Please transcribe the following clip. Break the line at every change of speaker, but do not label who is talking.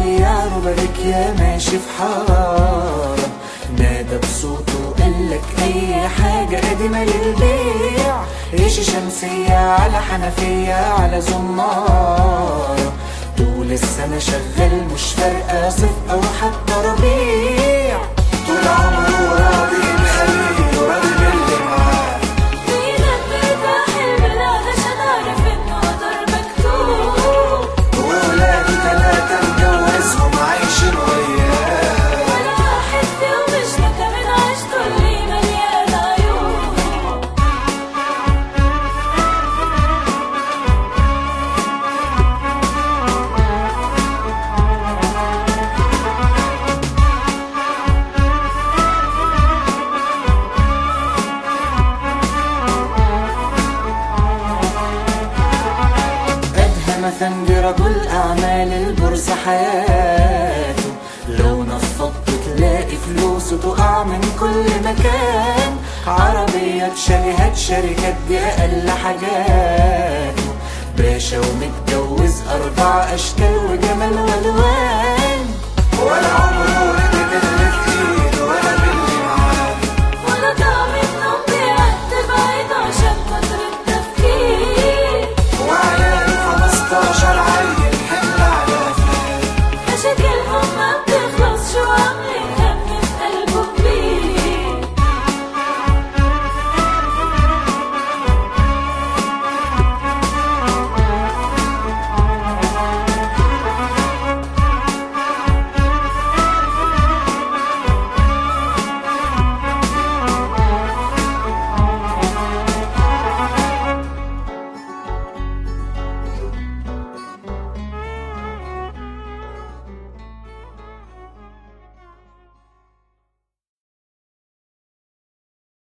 بياع وبارك يا ماشي في حارة، نادى بصوته قالك اي حاجة قديمة للبيع، ريش شمسية على حنفية على زمارة، طول السنة شغال مش فارقة صيف او حتى ربيع، طول عمره راضي بخليه وراضي باللي معاه،
بيلبي حلم علشان عارف انه قدر مكتوب،
وولاده 3 مجوزهم عايشين وياه،
ولا واحد فيهم اشتكى من عيشته اللي مليانة عيوب.
مثلا رجل أعمال البورصة حياته، لو نفضت تلاقي فلوسه تقع من كل مكان، عربيات شاليهات شركات دي أقل حاجاته، باشا ومتجوز 4 أشكال وجمال والوان.